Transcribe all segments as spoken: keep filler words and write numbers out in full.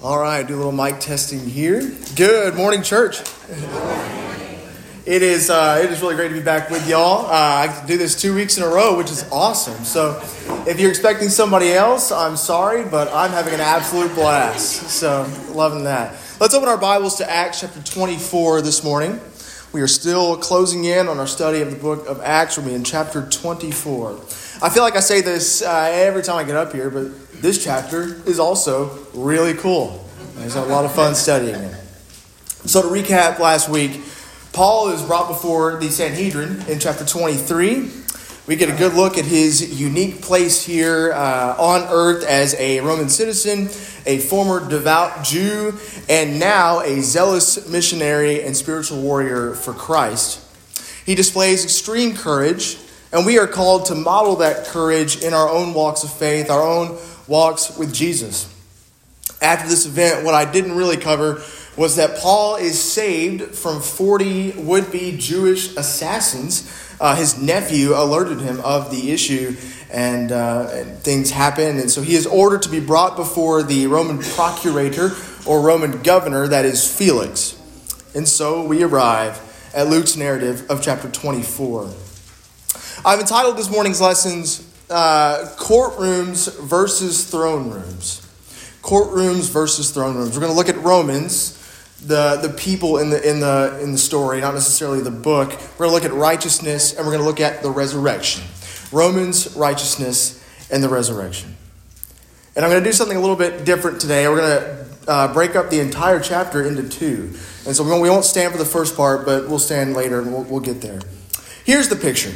All right, do a little mic testing here. Good morning, church. Good morning. It is uh, it is really great to be back with y'all. Uh, I get to do this two weeks in a row, which is awesome. So if you're expecting somebody else, I'm sorry, but I'm having an absolute blast. So loving that. Let's open our Bibles to Acts chapter twenty-four this morning. We are still closing in on our study of the book of Acts. We'll be in chapter twenty-four. I feel like I say this uh, every time I get up here, but this chapter is also really cool. There's a lot of fun studying it. So to recap last week, Paul is brought before the Sanhedrin in chapter twenty-three. We get a good look at his unique place here uh, on earth as a Roman citizen, a former devout Jew, and now a zealous missionary and spiritual warrior for Christ. He displays extreme courage, and we are called to model that courage in our own walks of faith, our own walks with Jesus. After this event, what I didn't really cover was that Paul is saved from forty would-be Jewish assassins. Uh, his nephew alerted him of the issue, and, uh, and things happened. And so he is ordered to be brought before the Roman procurator or Roman governor, that is Felix. And so we arrive at Luke's narrative of chapter twenty-four. I've entitled this morning's lessons, uh, Courtrooms versus Throne Rooms. Courtrooms versus throne rooms. We're going to look at Romans, the, the people in the in the in the story, not necessarily the book. We're going to look at righteousness, and we're going to look at the resurrection. Romans, righteousness, and the resurrection. And I'm going to do something a little bit different today. We're going to uh, break up the entire chapter into two. And so we won't, we won't stand for the first part, but we'll stand later, and we'll, we'll get there. Here's the picture.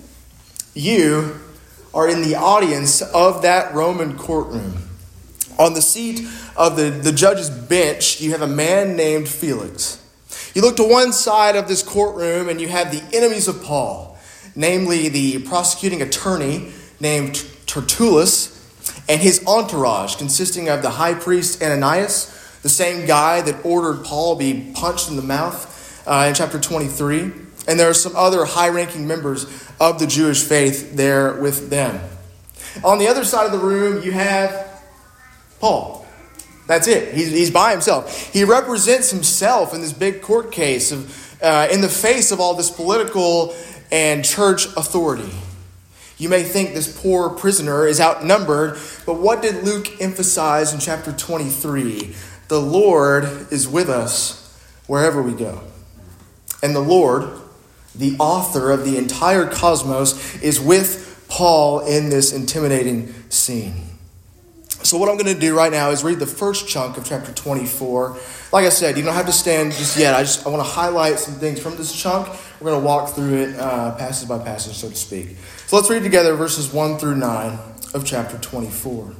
You are in the audience of that Roman courtroom. On the seat of the, the judge's bench, you have a man named Felix. You look to one side of this courtroom and you have the enemies of Paul, namely the prosecuting attorney named Tertullus and his entourage consisting of the high priest Ananias, the same guy that ordered Paul be punched in the mouth uh, in chapter twenty-three. And there are some other high-ranking members of the Jewish faith there with them. On the other side of the room, you have Paul. That's it. He's, he's by himself. He represents himself in this big court case of, uh, in the face of all this political and church authority. You may think this poor prisoner is outnumbered, but what did Luke emphasize in chapter twenty-three? The Lord is with us wherever we go. And the Lord, the author of the entire cosmos, is with Paul in this intimidating scene. So what I'm going to do right now is read the first chunk of chapter twenty-four. Like I said, you don't have to stand just yet. I just I want to highlight some things from this chunk. We're going to walk through it uh, passage by passage, so to speak. So let's read together verses one through nine of chapter twenty-four.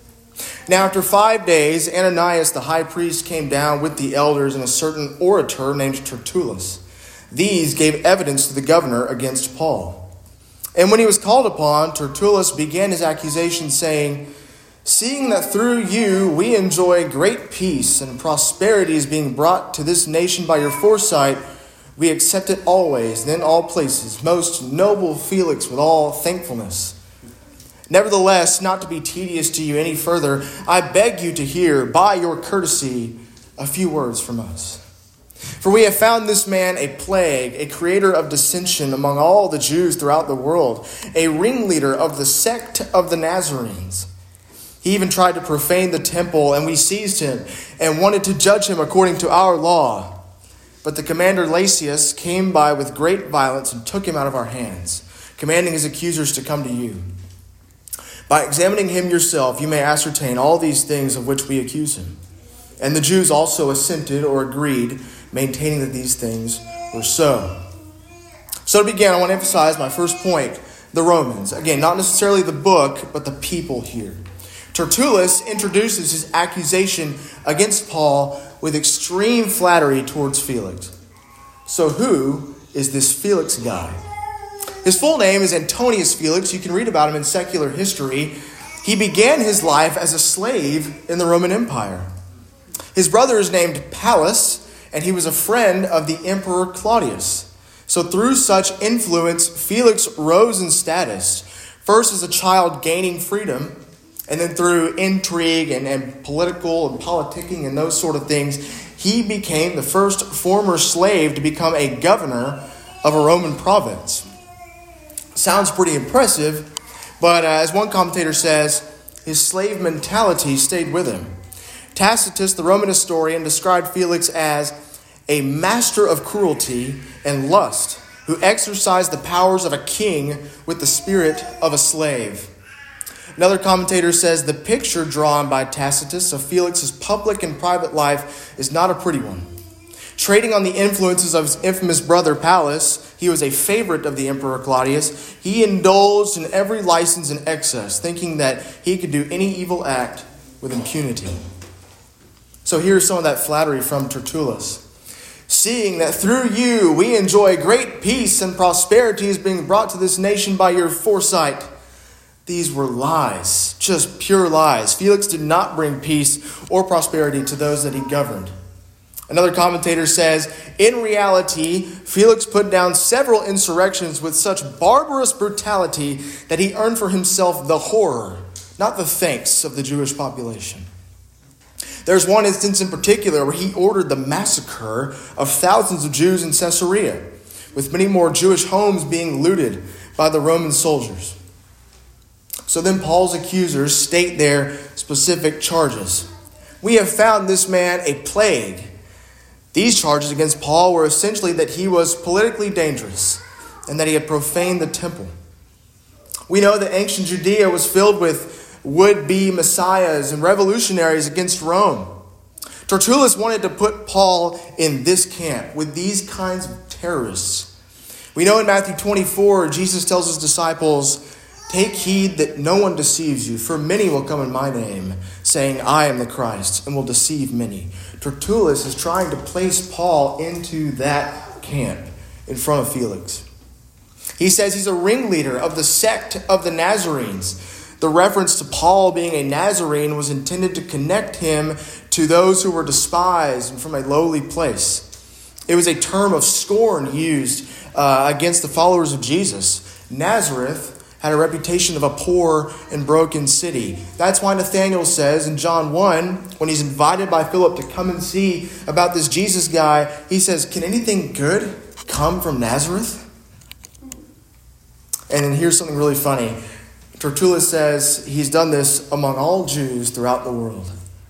Now after five days, Ananias the high priest came down with the elders and a certain orator named Tertullus. These gave evidence to the governor against Paul. And when he was called upon, Tertullus began his accusation, saying, "Seeing that through you we enjoy great peace and prosperity is being brought to this nation by your foresight, we accept it always and in all places, most noble Felix, with all thankfulness. Nevertheless, not to be tedious to you any further, I beg you to hear, by your courtesy, a few words from us. For we have found this man a plague, a creator of dissension among all the Jews throughout the world, a ringleader of the sect of the Nazarenes. He even tried to profane the temple, and we seized him and wanted to judge him according to our law. But the commander Lysias came by with great violence and took him out of our hands, commanding his accusers to come to you. By examining him yourself, you may ascertain all these things of which we accuse him." And the Jews also assented or agreed, maintaining that these things were so. So to begin, I want to emphasize my first point, the Romans. Again, not necessarily the book, but the people here. Tertullus introduces his accusation against Paul with extreme flattery towards Felix. So who is this Felix guy? His full name is Antonius Felix. You can read about him in secular history. He began his life as a slave in the Roman Empire. His brother is named Pallas, and he was a friend of the Emperor Claudius. So through such influence, Felix rose in status, first as a child gaining freedom, And then through intrigue and, and political and politicking and those sort of things, he became the first former slave to become a governor of a Roman province. Sounds pretty impressive, but uh, as one commentator says, his slave mentality stayed with him. Tacitus, the Roman historian, described Felix as a master of cruelty and lust, who exercised the powers of a king with the spirit of a slave. Another commentator says the picture drawn by Tacitus of Felix's public and private life is not a pretty one. Trading on the influences of his infamous brother Pallas, he was a favorite of the Emperor Claudius. He indulged in every license and excess, thinking that he could do any evil act with impunity. So here's some of that flattery from Tertullus. Seeing that through you we enjoy great peace and prosperity is being brought to this nation by your foresight. These were lies, just pure lies. Felix did not bring peace or prosperity to those that he governed. Another commentator says, in reality, Felix put down several insurrections with such barbarous brutality that he earned for himself the horror, not the thanks of the Jewish population. There's one instance in particular where he ordered the massacre of thousands of Jews in Caesarea, with many more Jewish homes being looted by the Roman soldiers. So then Paul's accusers state their specific charges. We have found this man a plague. These charges against Paul were essentially that he was politically dangerous and that he had profaned the temple. We know that ancient Judea was filled with would-be messiahs and revolutionaries against Rome. Tertullus wanted to put Paul in this camp with these kinds of terrorists. We know in Matthew twenty-four, Jesus tells his disciples, take heed that no one deceives you, for many will come in my name, saying, I am the Christ, and will deceive many. Tertullus is trying to place Paul into that camp in front of Felix. He says he's a ringleader of the sect of the Nazarenes. The reference to Paul being a Nazarene was intended to connect him to those who were despised and from a lowly place. It was a term of scorn used uh, against the followers of Jesus. Nazareth had a reputation of a poor and broken city. That's why Nathanael says in John one, when he's invited by Philip to come and see about this Jesus guy, he says, can anything good come from Nazareth? And then here's something really funny. Tertullus says he's done this among all Jews throughout the world.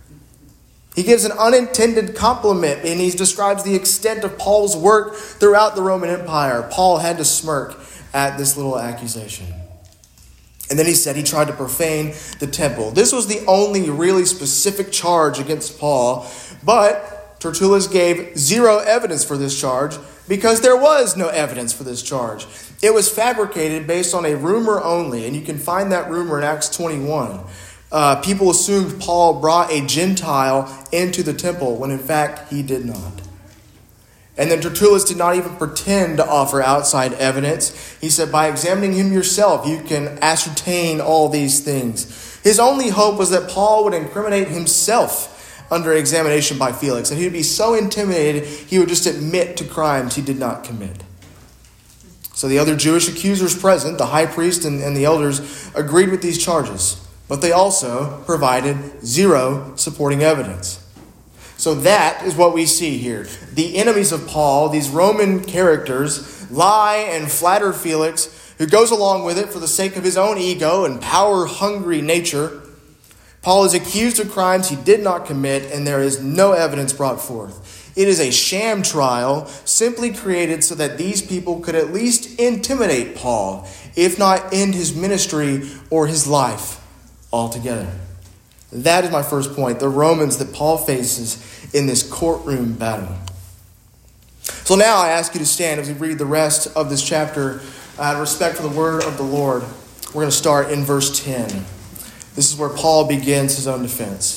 He gives an unintended compliment and he describes the extent of Paul's work throughout the Roman Empire. Paul had to smirk at this little accusation. And then he said he tried to profane the temple. This was the only really specific charge against Paul, but Tertullus gave zero evidence for this charge because there was no evidence for this charge. It was fabricated based on a rumor only, and you can find that rumor in Acts twenty-one. Uh, people assumed Paul brought a Gentile into the temple when in fact he did not. And then Tertullus did not even pretend to offer outside evidence. He said, by examining him yourself, you can ascertain all these things. His only hope was that Paul would incriminate himself under examination by Felix, and he would be so intimidated he would just admit to crimes he did not commit. So the other Jewish accusers present, the high priest and, and the elders, agreed with these charges, but they also provided zero supporting evidence. So that is what we see here. The enemies of Paul, these Roman characters, lie and flatter Felix, who goes along with it for the sake of his own ego and power-hungry nature. Paul is accused of crimes he did not commit, and there is no evidence brought forth. It is a sham trial simply created so that these people could at least intimidate Paul, if not end his ministry or his life altogether. That is my first point, the Romans that Paul faces in this courtroom battle. So now I ask you to stand as we read the rest of this chapter out of respect for the word of the Lord. We're going to start in verse ten. This is where Paul begins his own defense.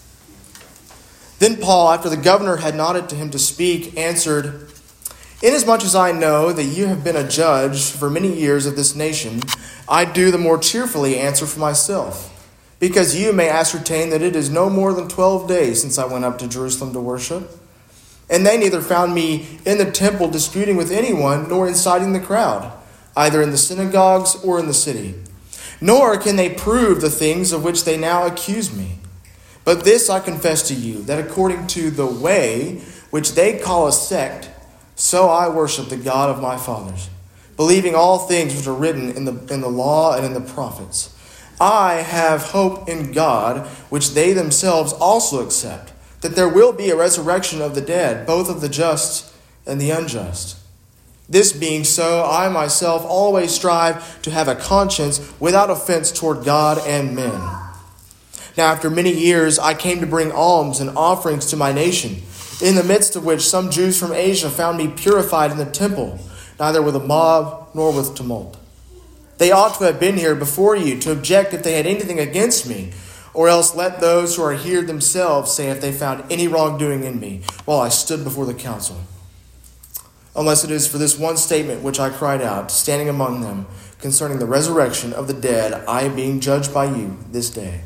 Then Paul, after the governor had nodded to him to speak, answered, inasmuch as I know that you have been a judge for many years of this nation, I do the more cheerfully answer for myself, because you may ascertain that it is no more than twelve days since I went up to Jerusalem to worship. And they neither found me in the temple disputing with anyone, nor inciting the crowd, either in the synagogues or in the city. nor can they prove the things of which they now accuse me. But this I confess to you, that according to the way which they call a sect, so I worship the God of my fathers, believing all things which are written in the, in the law and in the prophets. I have hope in God, which they themselves also accept, that there will be a resurrection of the dead, both of the just and the unjust. This being so, I myself always strive to have a conscience without offense toward God and men. Now, after many years, I came to bring alms and offerings to my nation, in the midst of which some Jews from Asia found me purified in the temple, neither with a mob nor with tumult. They ought to have been here before you to object if they had anything against me, or else let those who are here themselves say if they found any wrongdoing in me while I stood before the council. Unless it is for this one statement which I cried out, standing among them, concerning the resurrection of the dead, I am being judged by you this day.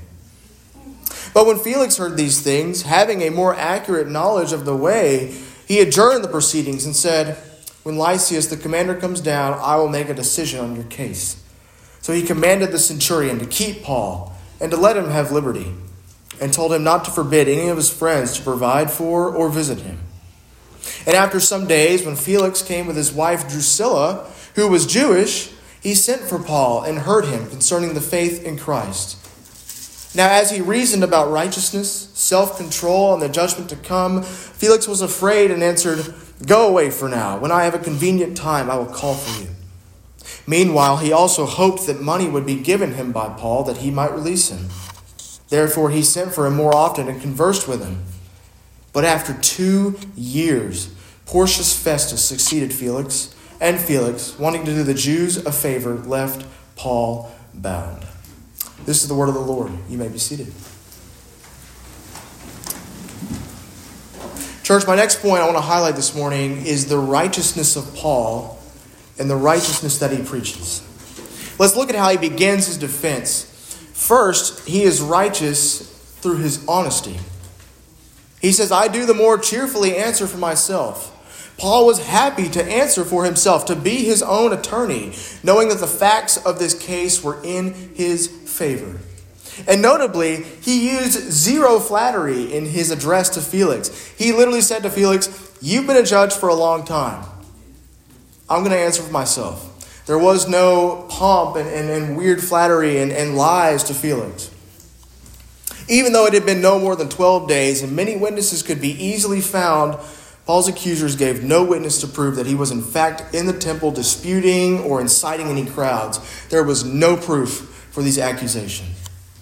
But when Felix heard these things, having a more accurate knowledge of the way, he adjourned the proceedings and said, when Lysias the commander comes down, I will make a decision on your case. So he commanded the centurion to keep Paul and to let him have liberty, and told him not to forbid any of his friends to provide for or visit him. And after some days, when Felix came with his wife Drusilla, who was Jewish, he sent for Paul and heard him concerning the faith in Christ. Now, as he reasoned about righteousness, self-control, and the judgment to come, Felix was afraid and answered, go away for now. When I have a convenient time, I will call for you. Meanwhile, he also hoped that money would be given him by Paul, that he might release him. Therefore, he sent for him more often and conversed with him. But after two years, Porcius Festus succeeded Felix, and Felix, wanting to do the Jews a favor, left Paul bound. This is the word of the Lord. You may be seated. Church, my next point I want to highlight this morning is the righteousness of Paul and the righteousness that he preaches. Let's look at how he begins his defense. First, he is righteous through his honesty. He says, I do the more cheerfully answer for myself. Paul was happy to answer for himself, to be his own attorney, knowing that the facts of this case were in his favor. And notably, he used zero flattery in his address to Felix. He literally said to Felix, you've been a judge for a long time. I'm going to answer for myself. There was no pomp and, and, and weird flattery and, and lies to Felix. Even though it had been no more than twelve days and many witnesses could be easily found, Paul's accusers gave no witness to prove that he was in fact in the temple disputing or inciting any crowds. There was no proof for these accusations.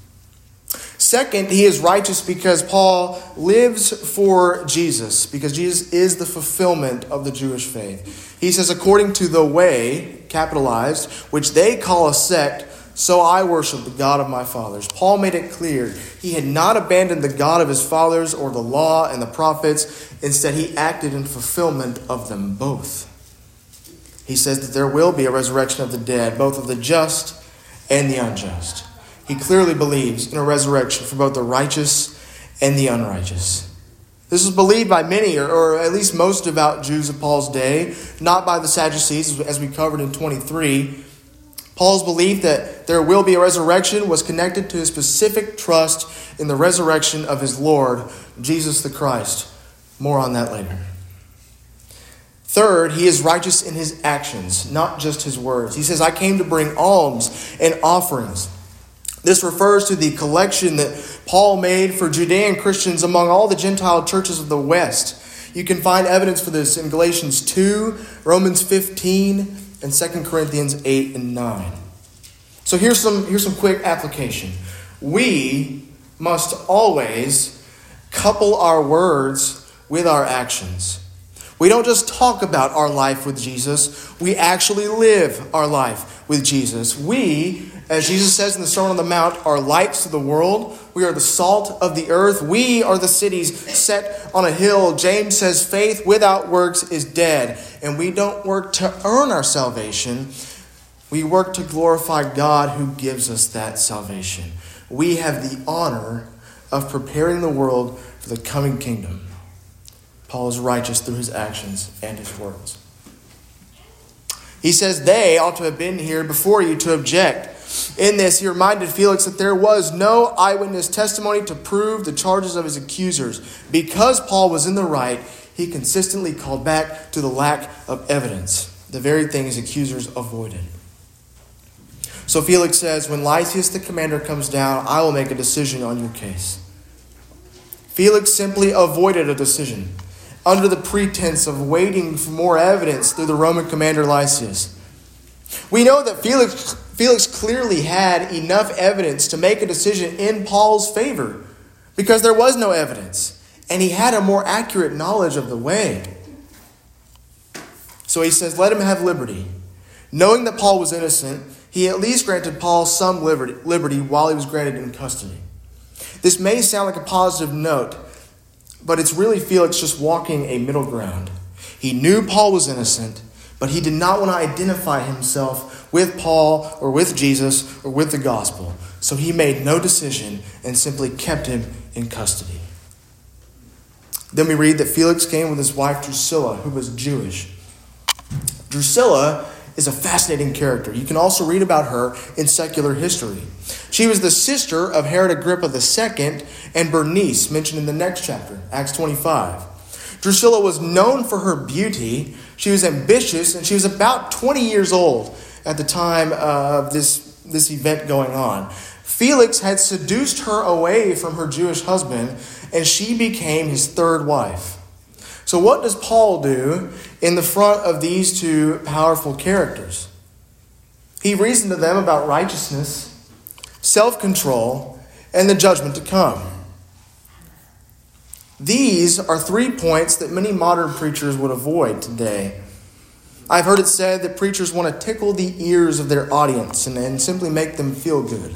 Second, he is righteous because Paul lives for Jesus, because Jesus is the fulfillment of the Jewish faith. He says, according to the way, capitalized, which they call a sect, so I worship the God of my fathers. Paul made it clear he had not abandoned the God of his fathers or the law and the prophets. Instead, he acted in fulfillment of them both. He says that there will be a resurrection of the dead, both of the just and the unjust. He clearly believes in a resurrection for both the righteous and the unrighteous. This was believed by many, or, or at least most devout Jews of Paul's day, not by the Sadducees, as we covered in twenty-three. Paul's belief that there will be a resurrection was connected to his specific trust in the resurrection of his Lord, Jesus the Christ. More on that later. Third, he is righteous in his actions, not just his words. He says, I came to bring alms and offerings. This refers to the collection that Paul made for Judean Christians among all the Gentile churches of the West. You can find evidence for this in Galatians two, Romans fifteen, and Second Corinthians eight and nine. So here's some, here's some quick application. We must always couple our words with our actions. We don't just talk about our life with Jesus. We actually live our life with Jesus. We, as Jesus says in the Sermon on the Mount, are lights to the world. We are the salt of the earth. We are the cities set on a hill. James says faith without works is dead. And we don't work to earn our salvation. We work to glorify God who gives us that salvation. We have the honor of preparing the world for the coming kingdom. Paul is righteous through his actions and his words. He says they ought to have been here before you to object In this, he reminded Felix that there was no eyewitness testimony to prove the charges of his accusers. Because Paul was in the right, he consistently called back to the lack of evidence, the very thing his accusers avoided. So Felix says, when Lysias the commander comes down, I will make a decision on your case. Felix simply avoided a decision under the pretense of waiting for more evidence through the Roman commander Lysias. We know that Felix, Felix clearly had enough evidence to make a decision in Paul's favor because there was no evidence, and he had a more accurate knowledge of the way. So he says, let him have liberty. Knowing that Paul was innocent, he at least granted Paul some liberty, liberty while he was granted in custody. This may sound like a positive note, but it's really Felix just walking a middle ground. He knew Paul was innocent, but he did not want to identify himself with Paul or with Jesus or with the gospel. So he made no decision and simply kept him in custody. Then we read that Felix came with his wife Drusilla, who was Jewish. Drusilla is a fascinating character. You can also read about her in secular history. She was the sister of Herod Agrippa the Second and Bernice, mentioned in the next chapter, Acts twenty-five. Drusilla was known for her beauty. She was ambitious, and she was about twenty years old at the time of this, this event going on. Felix had seduced her away from her Jewish husband, and she became his third wife. So what does Paul do in the front of these two powerful characters? He reasoned to them about righteousness, self-control, and the judgment to come. These are three points that many modern preachers would avoid today. I've heard it said that preachers want to tickle the ears of their audience and, and simply make them feel good.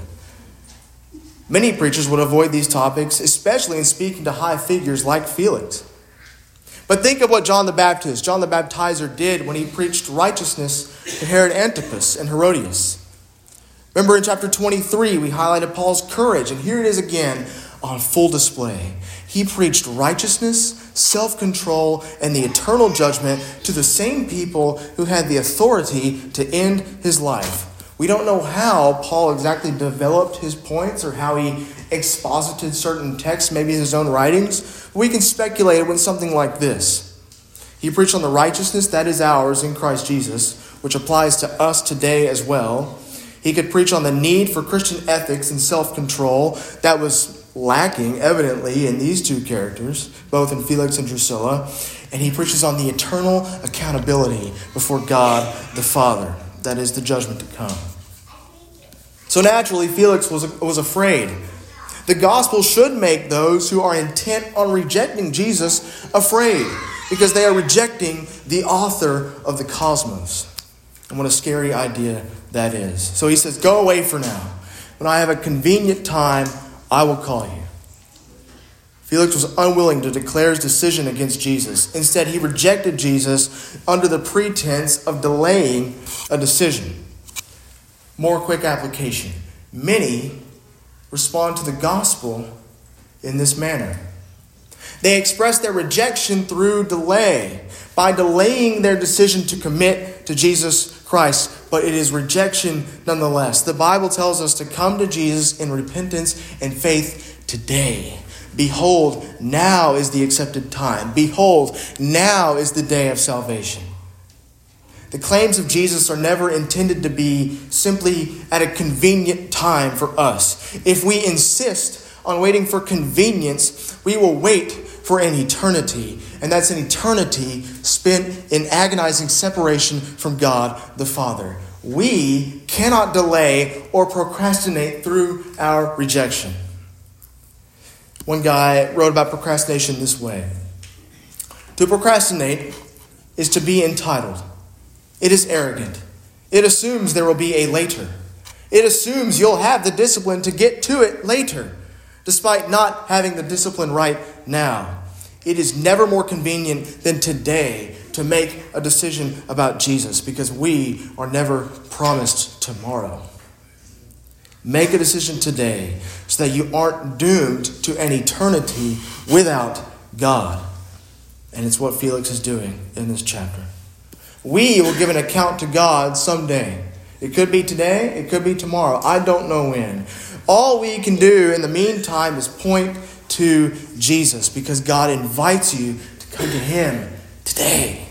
Many preachers would avoid these topics, especially in speaking to high figures like Felix. But think of what John the Baptist, John the Baptizer, did when he preached righteousness to Herod Antipas and Herodias. Remember in chapter twenty-three, we highlighted Paul's courage, and here it is again on full display. He preached righteousness, self-control, and the eternal judgment to the same people who had the authority to end his life. We don't know how Paul exactly developed his points or how he exposited certain texts, maybe his own writings. We can speculate it with something like this. He preached on the righteousness that is ours in Christ Jesus, which applies to us today as well. He could preach on the need for Christian ethics and self-control that was lacking, evidently, in these two characters, both in Felix and Drusilla. And he preaches on the eternal accountability before God the Father. That is the judgment to come. So naturally, Felix was, was afraid. The gospel should make those who are intent on rejecting Jesus afraid, because they are rejecting the author of the cosmos. And what a scary idea that is. So he says, go away for now. When I have a convenient time, I will call you. Felix was unwilling to declare his decision against Jesus. Instead, he rejected Jesus under the pretense of delaying a decision. More quick application. Many respond to the gospel in this manner. They express their rejection through delay, by delaying their decision to commit to Jesus Christ, but it is rejection nonetheless. The Bible tells us to come to Jesus in repentance and faith today. Behold, now is the accepted time. Behold, now is the day of salvation. The claims of Jesus are never intended to be simply at a convenient time for us. If we insist on waiting for convenience, we will wait for an eternity. And that's an eternity spent in agonizing separation from God the Father. We cannot delay or procrastinate through our rejection. One guy wrote about procrastination this way. To procrastinate is to be entitled. It is arrogant. It assumes there will be a later. It assumes you'll have the discipline to get to it later, despite not having the discipline right now. It is never more convenient than today to make a decision about Jesus, because we are never promised tomorrow. Make a decision today so that you aren't doomed to an eternity without God. And it's what Felix is doing in this chapter. We will give an account to God someday. It could be today. It could be tomorrow. I don't know when. All we can do in the meantime is point to Jesus, because God invites you to come to him today.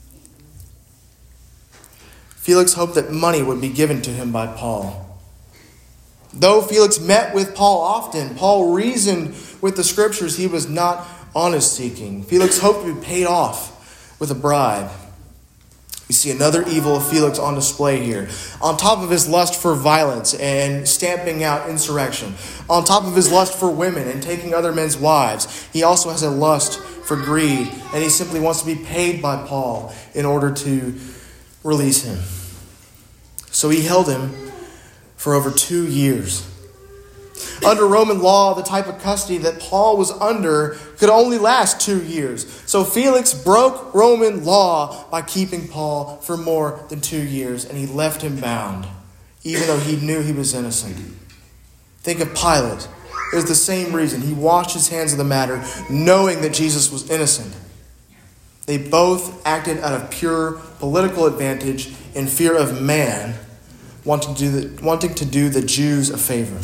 Felix hoped that money would be given to him by Paul. Though Felix met with Paul often, Paul reasoned with the scriptures he was not honest seeking. Felix hoped to be paid off with a bribe. We see another evil of Felix on display here. On top of his lust for violence and stamping out insurrection, on top of his lust for women and taking other men's wives, he also has a lust for greed, and he simply wants to be paid by Paul in order to release him. So he held him for over two years. Under Roman law, the type of custody that Paul was under could only last two years. So Felix broke Roman law by keeping Paul for more than two years, and he left him bound, even though he knew he was innocent. Think of Pilate. It was the same reason. He washed his hands of the matter, knowing that Jesus was innocent. They both acted out of pure political advantage in fear of man, wanting to do the, wanting to do the Jews a favor.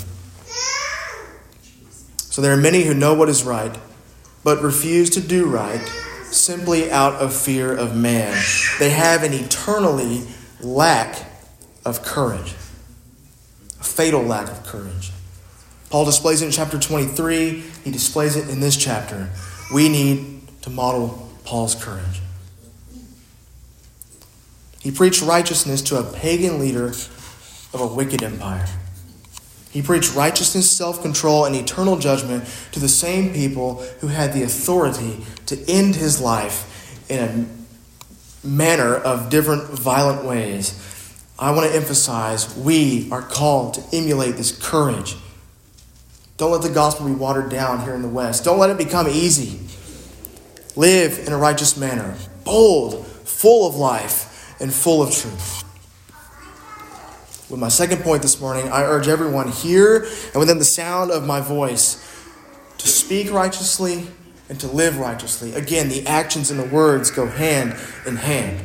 So there are many who know what is right, but refuse to do right simply out of fear of man. They have an eternally lack of courage, a fatal lack of courage. Paul displays it in chapter twenty-three. He displays it in this chapter. We need to model Paul's courage. He preached righteousness to a pagan leader of a wicked empire. He preached righteousness, self-control, and eternal judgment to the same people who had the authority to end his life in a manner of different violent ways. I want to emphasize we are called to emulate this courage. Don't let the gospel be watered down here in the West. Don't let it become easy. Live in a righteous manner, bold, full of life, and full of truth. With my second point this morning, I urge everyone here and within the sound of my voice to speak righteously and to live righteously. Again, the actions and the words go hand in hand.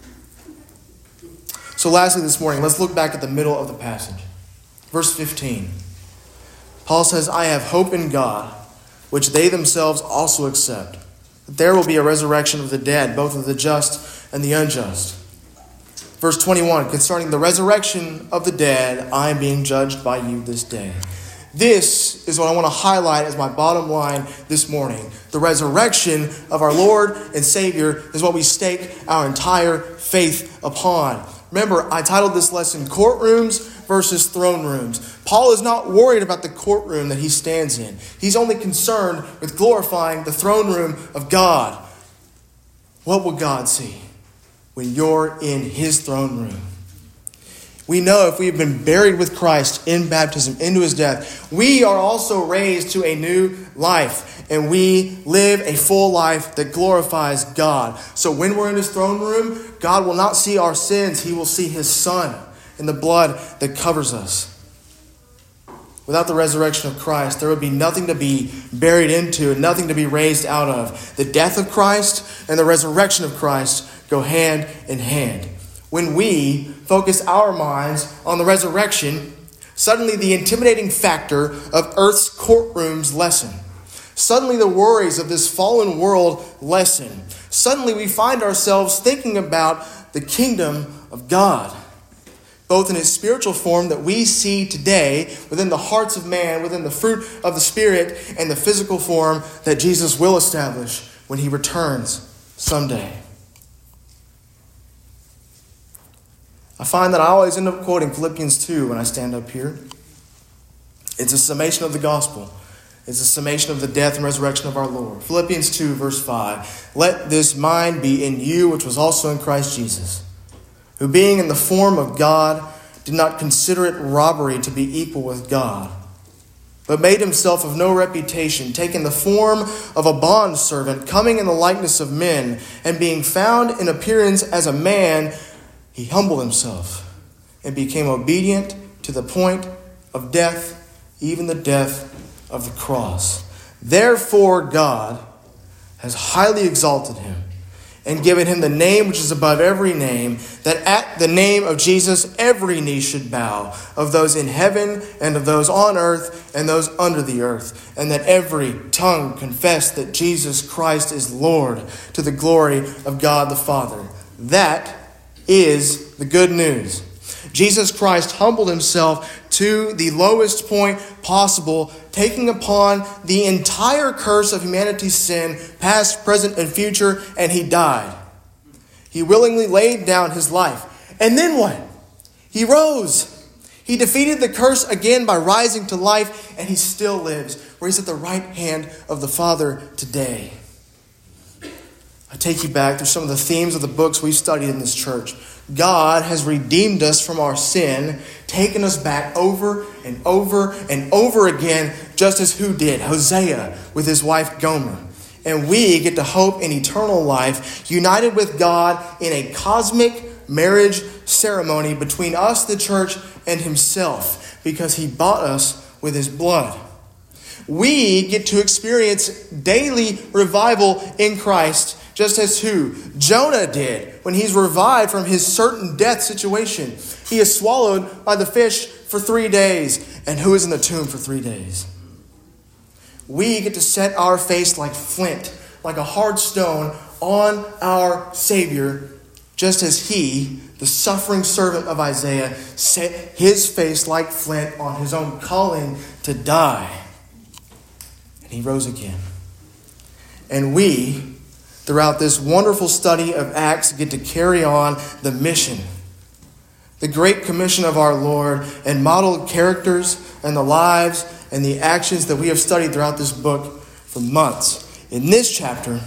So lastly this morning, let's look back at the middle of the passage. Verse fifteen. Paul says, I have hope in God, which they themselves also accept, that there will be a resurrection of the dead, both of the just and the unjust. Verse twenty-one, concerning the resurrection of the dead, I am being judged by you this day. This is what I want to highlight as my bottom line this morning. The resurrection of our Lord and Savior is what we stake our entire faith upon. Remember, I titled this lesson, Courtrooms versus Throne Rooms. Paul is not worried about the courtroom that he stands in. He's only concerned with glorifying the throne room of God. What will God see when you're in his throne room? We know if we have been buried with Christ in baptism into his death, we are also raised to a new life, and we live a full life that glorifies God. So when we're in his throne room, God will not see our sins. He will see his Son and the blood that covers us. Without the resurrection of Christ, there would be nothing to be buried into and nothing to be raised out of. The death of Christ and the resurrection of Christ go hand in hand. When we focus our minds on the resurrection, suddenly the intimidating factor of earth's courtrooms lessen. Suddenly the worries of this fallen world lessen. Suddenly we find ourselves thinking about the kingdom of God, both in its spiritual form that we see today within the hearts of man, within the fruit of the Spirit, and the physical form that Jesus will establish when he returns someday. I find that I always end up quoting Philippians two when I stand up here. It's a summation of the gospel. It's a summation of the death and resurrection of our Lord. Philippians two, verse five. Let this mind be in you, which was also in Christ Jesus, who being in the form of God, did not consider it robbery to be equal with God, but made himself of no reputation, taking the form of a bondservant, coming in the likeness of men, and being found in appearance as a man, he humbled himself and became obedient to the point of death, even the death of the cross. Therefore God has highly exalted him and given him the name which is above every name, that at the name of Jesus every knee should bow, of those in heaven and of those on earth and those under the earth, and that every tongue confess that Jesus Christ is Lord, to the glory of God the Father. That is the good news. Jesus Christ humbled himself to the lowest point possible, taking upon the entire curse of humanity's sin, past, present, and future, and he died. He willingly laid down his life. And then what? He rose. He defeated the curse again by rising to life, and he still lives, where he's at the right hand of the Father today. I take you back through some of the themes of the books we've studied in this church. God has redeemed us from our sin, taken us back over and over and over again, just as who did? Hosea with his wife Gomer. And we get to hope in eternal life, united with God in a cosmic marriage ceremony between us, the church, and himself, because he bought us with his blood. We get to experience daily revival in Christ, just as who? Jonah did when he's revived from his certain death situation. He is swallowed by the fish for three days. And who is in the tomb for three days? We get to set our face like flint, like a hard stone, on our Savior, just as he, the suffering servant of Isaiah, set his face like flint on his own calling to die. And he rose again. And we, throughout this wonderful study of Acts, get to carry on the mission, the great commission of our Lord, and model characters and the lives and the actions that we have studied throughout this book for months. In this chapter,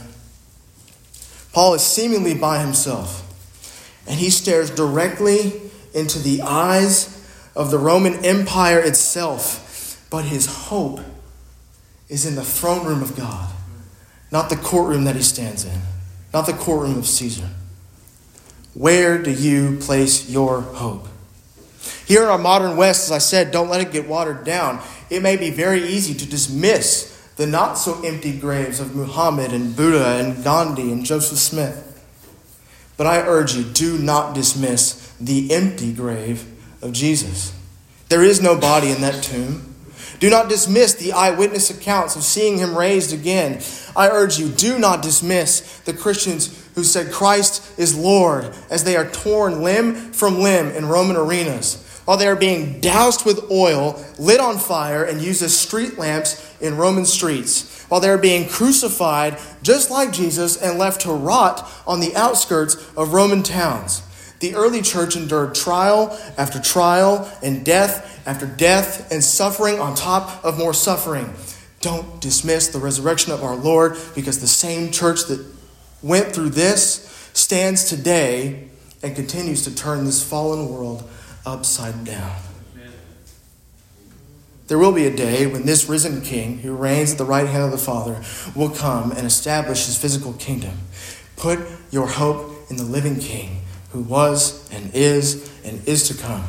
Paul is seemingly by himself, and he stares directly into the eyes of the Roman Empire itself, but his hope is in the throne room of God. Not the courtroom that he stands in. Not the courtroom of Caesar. Where do you place your hope? Here in our modern West, as I said, don't let it get watered down. It may be very easy to dismiss the not so empty graves of Muhammad and Buddha and Gandhi and Joseph Smith. But I urge you, do not dismiss the empty grave of Jesus. There is no body in that tomb. Do not dismiss the eyewitness accounts of seeing him raised again. I urge you, do not dismiss the Christians who said Christ is Lord as they are torn limb from limb in Roman arenas, while they are being doused with oil, lit on fire, and used as street lamps in Roman streets, while they are being crucified just like Jesus and left to rot on the outskirts of Roman towns. The early church endured trial after trial and death after death and suffering on top of more suffering. Don't dismiss the resurrection of our Lord, because the same church that went through this stands today and continues to turn this fallen world upside down. Amen. There will be a day when this risen King, who reigns at the right hand of the Father, will come and establish his physical kingdom. Put your hope in the living King, who was and is and is to come.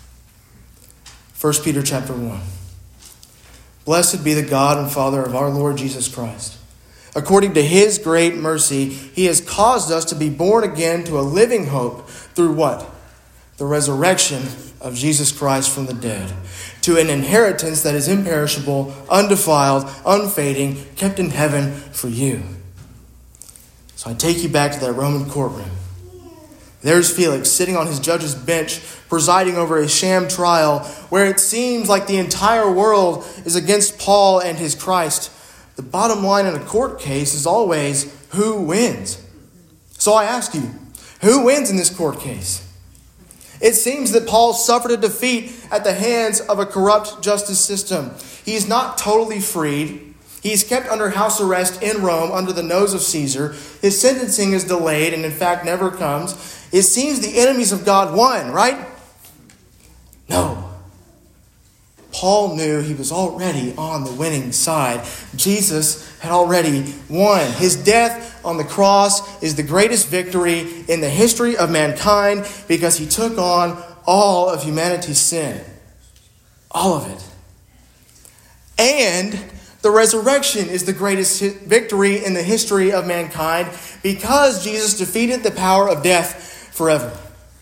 First Peter chapter one. Blessed be the God and Father of our Lord Jesus Christ. According to his great mercy, he has caused us to be born again to a living hope through what? The resurrection of Jesus Christ from the dead, to an inheritance that is imperishable, undefiled, unfading, kept in heaven for you. So I take you back to that Roman courtroom. There's Felix sitting on his judge's bench, presiding over a sham trial where it seems like the entire world is against Paul and his Christ. The bottom line in a court case is always who wins. So I ask you, who wins in this court case? It seems that Paul suffered a defeat at the hands of a corrupt justice system. He's not totally freed. He's kept under house arrest in Rome under the nose of Caesar. His sentencing is delayed and in fact never comes. It seems the enemies of God won, right? No. Paul knew he was already on the winning side. Jesus had already won. His death on the cross is the greatest victory in the history of mankind because he took on all of humanity's sin. All of it. And The resurrection is the greatest victory in the history of mankind because Jesus defeated the power of death forever.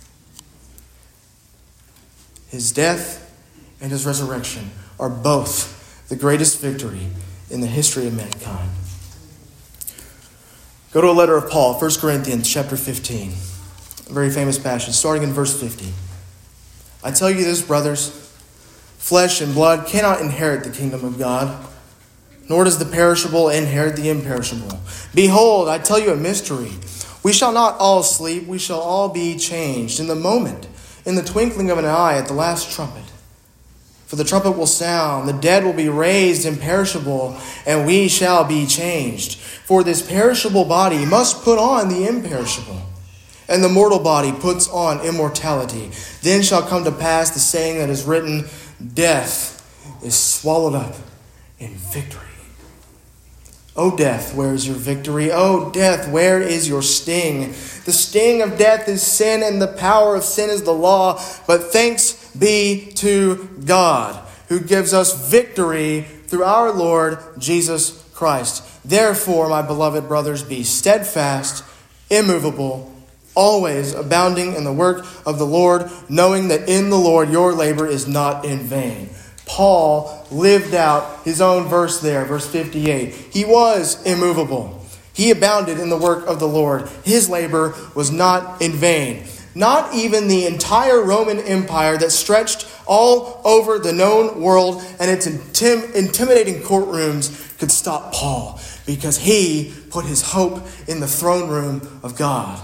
His death and his resurrection are both the greatest victory in the history of mankind. Go to a letter of Paul, First Corinthians chapter fifteen. A very famous passage, starting in verse fifty. I tell you this, brothers, flesh and blood cannot inherit the kingdom of God, nor does the perishable inherit the imperishable. Behold, I tell you a mystery. We shall not all sleep, we shall all be changed in the moment, in the twinkling of an eye, at the last trumpet. For the trumpet will sound, the dead will be raised imperishable, and we shall be changed. For this perishable body must put on the imperishable, and the mortal body puts on immortality. Then shall come to pass the saying that is written, death is swallowed up in victory. O death, where is your victory? O death, where is your sting? The sting of death is sin, and the power of sin is the law. But thanks be to God, who gives us victory through our Lord Jesus Christ. Therefore, my beloved brothers, be steadfast, immovable, always abounding in the work of the Lord, knowing that in the Lord your labor is not in vain. Paul lived out his own verse there, verse fifty-eight. He was immovable. He abounded in the work of the Lord. His labor was not in vain. Not even the entire Roman Empire that stretched all over the known world and its intim- intimidating courtrooms could stop Paul, because he put his hope in the throne room of God.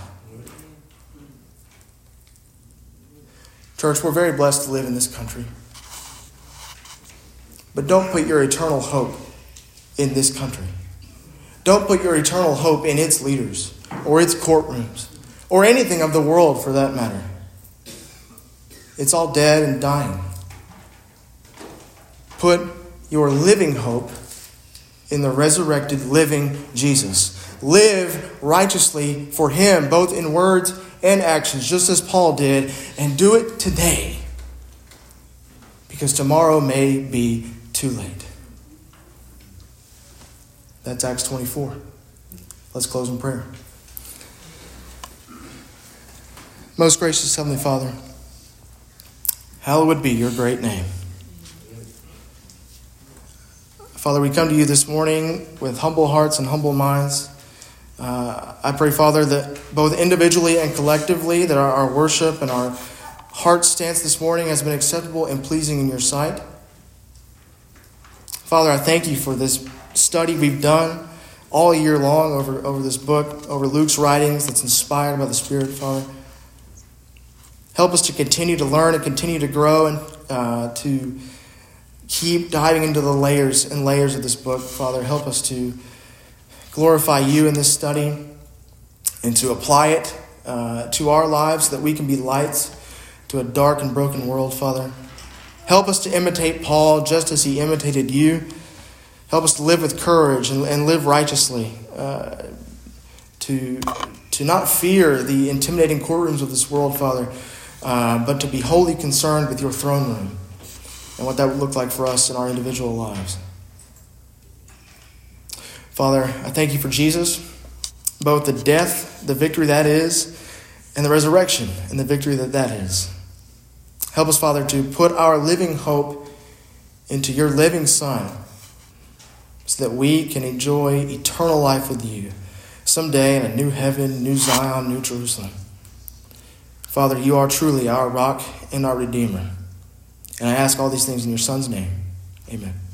Church, we're very blessed to live in this country. But don't put your eternal hope in this country. Don't put your eternal hope in its leaders or its courtrooms or anything of the world for that matter. It's all dead and dying. Put your living hope in the resurrected, living Jesus. Live righteously for him, both in words and actions, just as Paul did, and do it today, because tomorrow may be too late. That's Acts twenty-four. Let's close in prayer. Most gracious Heavenly Father, hallowed be your great name. Father, we come to you this morning with humble hearts and humble minds. Uh, I pray, Father, that both individually and collectively, that our, our worship and our heart stance this morning has been acceptable and pleasing in your sight. Father, I thank you for this study we've done all year long over, over this book, over Luke's writings that's inspired by the Spirit, Father. Help us to continue to learn and continue to grow and uh, to keep diving into the layers and layers of this book, Father. Help us to glorify you in this study and to apply it uh, to our lives so that we can be lights to a dark and broken world, Father. Help us to imitate Paul just as he imitated you. Help us to live with courage and, and live righteously, uh, to, to not fear the intimidating courtrooms of this world, Father, uh, but to be wholly concerned with your throne room and what that would look like for us in our individual lives. Father, I thank you for Jesus, both the death, the victory that is, and the resurrection and the victory that that is. Help us, Father, to put our living hope into your living Son so that we can enjoy eternal life with you someday in a new heaven, new Zion, new Jerusalem. Father, you are truly our rock and our Redeemer. And I ask all these things in your Son's name. Amen.